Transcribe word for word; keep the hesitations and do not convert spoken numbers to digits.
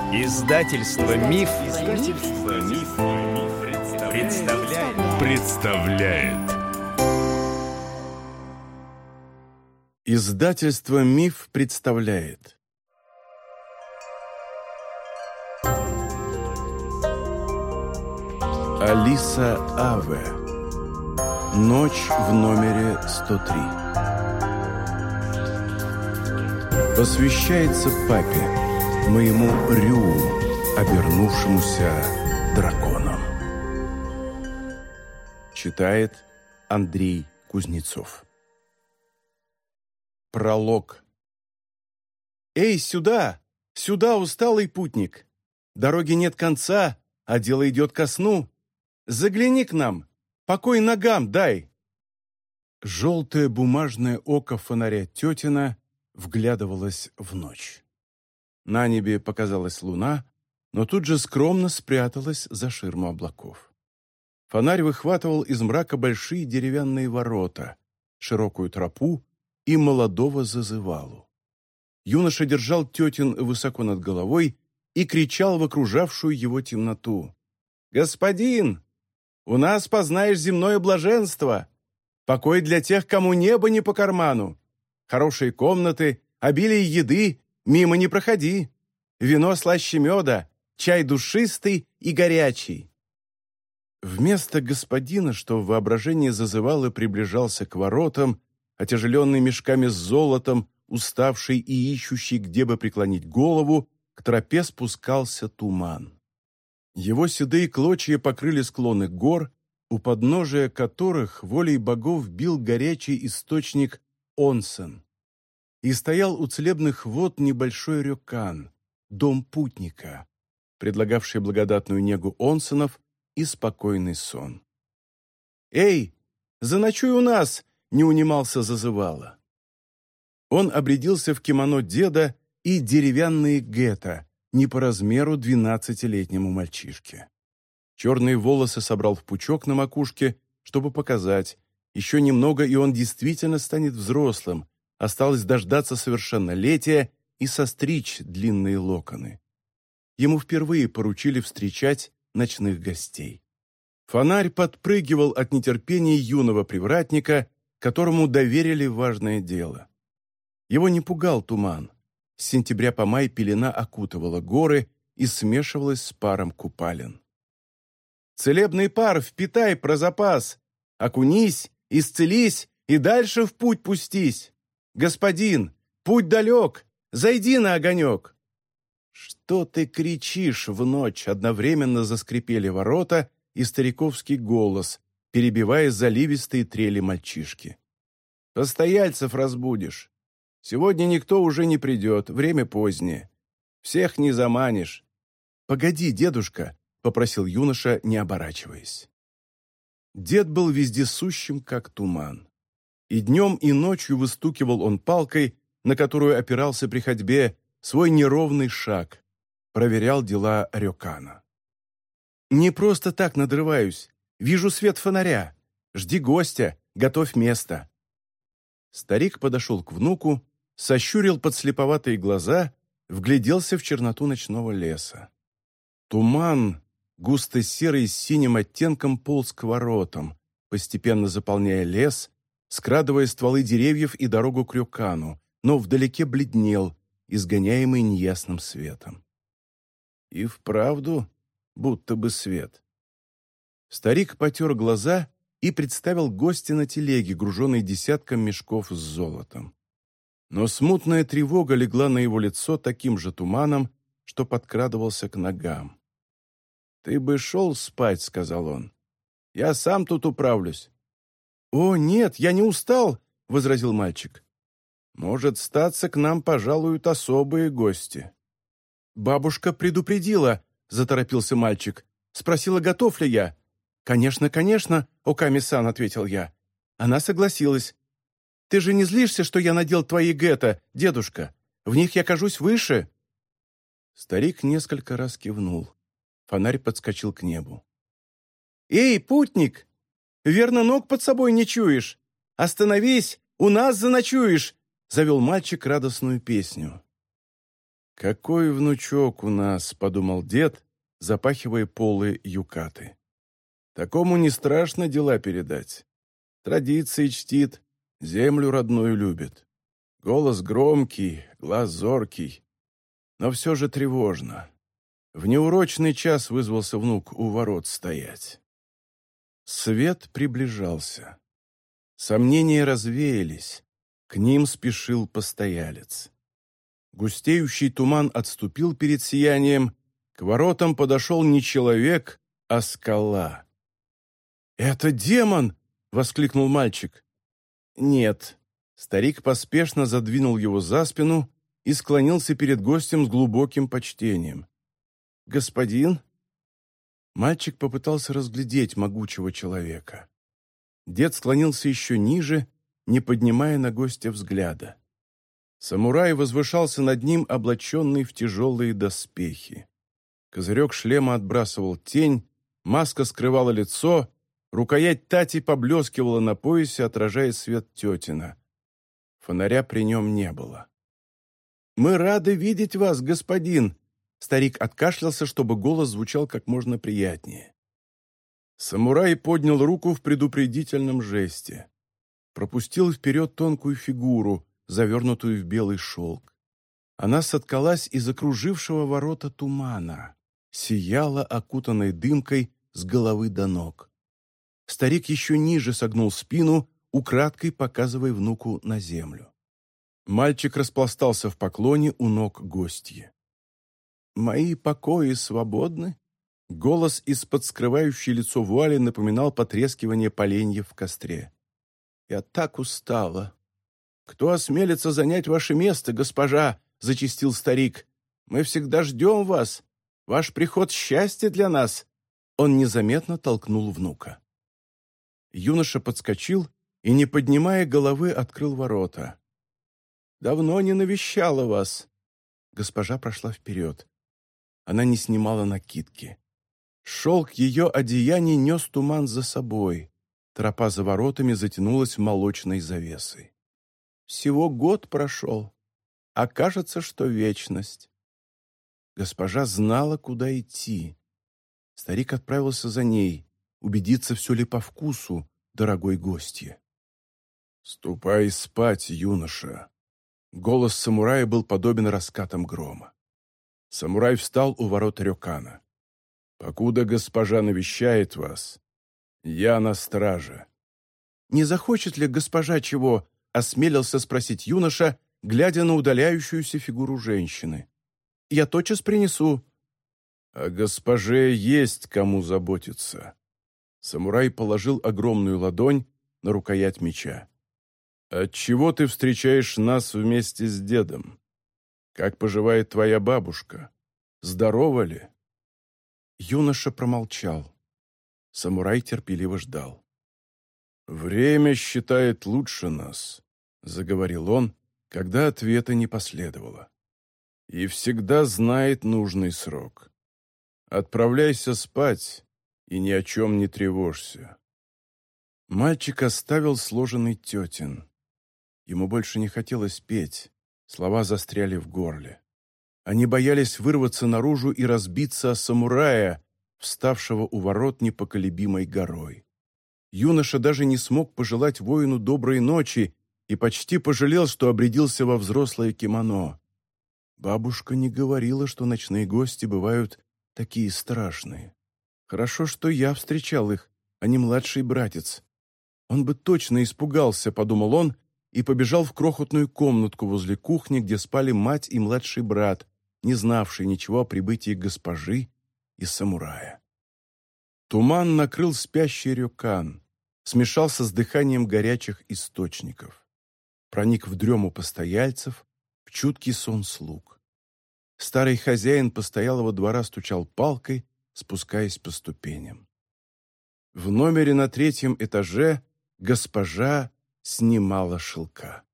Издательство Миф, Издательство Миф, представляет. представляет. Издательство Миф представляет. Алиса Аве. Ночь в номере сто три. Посвящается папе, моему Рю, обернувшемуся драконом. Читает Андрей Кузнецов. Пролог. «Эй, сюда! Сюда, усталый путник! Дороги нет конца, а дело идет ко сну. Загляни к нам, покой ногам дай!» Желтое бумажное око фонаря тетина вглядывалось в ночь. На небе показалась луна, но тут же скромно спряталась за ширму облаков. Фонарь выхватывал из мрака большие деревянные ворота, широкую тропу и молодого зазывалу. Юноша держал тетин высоко над головой и кричал в окружавшую его темноту: «Господин, у нас познаешь земное блаженство! Покой для тех, кому небо не по карману! Хорошие комнаты, обилие еды, мимо не проходи! Вино слаще меда, чай душистый и горячий!» Вместо господина, что в воображении зазывал и приближался к воротам, отяжеленный мешками с золотом, уставший и ищущий, где бы преклонить голову, к тропе спускался туман. Его седые клочья покрыли склоны гор, у подножия которых волей богов бил горячий источник Онсен. И стоял у целебных вод небольшой рёкан, дом путника, предлагавший благодатную негу онсенов и спокойный сон. «Эй, заночуй у нас!» — не унимался зазывало. Он обрядился в кимоно деда и деревянные гетто, не по размеру двенадцатилетнему мальчишке. Черные волосы собрал в пучок на макушке, чтобы показать, еще немного, и он действительно станет взрослым, осталось дождаться совершеннолетия и состричь длинные локоны. Ему впервые поручили встречать ночных гостей. Фонарь подпрыгивал от нетерпения юного привратника, которому доверили важное дело. Его не пугал туман. С сентября по май пелена окутывала горы и смешивалась с паром купалин. «Целебный пар впитай про запас! Окунись, исцелись и дальше в путь пустись! Господин, путь далек, зайди на огонек!» «Что ты кричишь в ночь?» — одновременно заскрипели ворота и стариковский голос, перебивая заливистые трели мальчишки. «Постояльцев разбудишь. Сегодня никто уже не придет, время позднее. Всех не заманишь». «Погоди, дедушка», — попросил юноша, не оборачиваясь. Дед был вездесущим, как туман. И днем, и ночью выстукивал он палкой, на которую опирался при ходьбе, свой неровный шаг, проверял дела рёкана. «Не просто так надрываюсь. Вижу свет фонаря. Жди гостя, готовь место». Старик подошел к внуку, сощурил подслеповатые глаза, вгляделся в черноту ночного леса. Туман, густо серый с синим оттенком, полз к воротам, постепенно заполняя лес, скрадывая стволы деревьев и дорогу к рёкану, но вдалеке бледнел, изгоняемый неясным светом. И вправду будто бы свет. Старик потер глаза и представил гостя на телеге, груженной десятком мешков с золотом. Но смутная тревога легла на его лицо таким же туманом, что подкрадывался к ногам. «Ты бы шел спать», — сказал он. «Я сам тут управлюсь». «О, нет, я не устал», — возразил мальчик. «Может, статься к нам пожалуют особые гости». «Бабушка предупредила», — заторопился мальчик. «Спросила, готов ли я». «Конечно, конечно», — Оками-сан, — ответил я. Она согласилась. «Ты же не злишься, что я надел твои гетто, дедушка? В них я кажусь выше?» Старик несколько раз кивнул. Фонарь подскочил к небу. «Эй, путник! Верно, ног под собой не чуешь? Остановись, у нас заночуешь!» — завел мальчик радостную песню. «Какой внучок у нас!» — подумал дед, запахивая полы юкаты. «Такому не страшно дела передать. Традиции чтит, землю родную любит. Голос громкий, глаз зоркий, но все же тревожно. В неурочный час вызвался внук у ворот стоять». Свет приближался. Сомнения развеялись. К ним спешил постоялец. Густеющий туман отступил перед сиянием. К воротам подошел не человек, а скала. «Это демон!» — воскликнул мальчик. «Нет». Старик поспешно задвинул его за спину и склонился перед гостем с глубоким почтением. «Господин?» Мальчик попытался разглядеть могучего человека. Дед склонился еще ниже, не поднимая на гостя взгляда. Самурай возвышался над ним, облаченный в тяжелые доспехи. Козырек шлема отбрасывал тень, маска скрывала лицо, рукоять тати поблескивала на поясе, отражая свет тетина. Фонаря при нем не было. «Мы рады видеть вас, господин!» Старик откашлялся, чтобы голос звучал как можно приятнее. Самурай поднял руку в предупредительном жесте. Пропустил вперед тонкую фигуру, завернутую в белый шелк. Она соткалась из окружившего ворота тумана, сияла окутанной дымкой с головы до ног. Старик еще ниже согнул спину, украдкой показывая внуку на землю. Мальчик распластался в поклоне у ног гостьи. «Мои покои свободны?» Голос из-под скрывающей лицо вуали напоминал потрескивание поленьев в костре. «Я так устала!» «Кто осмелится занять ваше место, госпожа?» — зачастил старик. «Мы всегда ждем вас. Ваш приход — счастье для нас!» Он незаметно толкнул внука. Юноша подскочил и, не поднимая головы, открыл ворота. «Давно не навещала вас!» Госпожа прошла вперед. Она не снимала накидки. Шелк ее одеяний нес туман за собой. Тропа за воротами затянулась молочной завесой. «Всего год прошел, а кажется, что вечность». Госпожа знала, куда идти. Старик отправился за ней, убедиться, все ли по вкусу дорогой гостье. «Ступай спать, юноша!» Голос самурая был подобен раскатам грома. Самурай встал у ворот Рёкана. «Покуда госпожа навещает вас, я на страже». «Не захочет ли госпожа чего?» — осмелился спросить юноша, глядя на удаляющуюся фигуру женщины. «Я тотчас принесу». «О госпоже есть кому заботиться». Самурай положил огромную ладонь на рукоять меча. «Отчего ты встречаешь нас вместе с дедом? Как поживает твоя бабушка? Здорова ли?» Юноша промолчал. Самурай терпеливо ждал. «Время считает лучше нас», — заговорил он, когда ответа не последовало. «И всегда знает нужный срок. Отправляйся спать и ни о чем не тревожься». Мальчик оставил сложенный тетин. Ему больше не хотелось петь, слова застряли в горле. Они боялись вырваться наружу и разбиться о самурая, вставшего у ворот непоколебимой горой. Юноша даже не смог пожелать воину доброй ночи и почти пожалел, что обрядился во взрослое кимоно. Бабушка не говорила, что ночные гости бывают такие страшные. Хорошо, что я встречал их, а не младший братец. Он бы точно испугался, подумал он, и побежал в крохотную комнатку возле кухни, где спали мать и младший брат, не знавший ничего о прибытии госпожи и самурая. Туман накрыл спящий Рёкан, смешался с дыханием горячих источников, проник в дрему постояльцев, в чуткий сон слуг. Старый хозяин постоялого двора стучал палкой, спускаясь по ступеням. В номере на третьем этаже госпожа снимала шелка.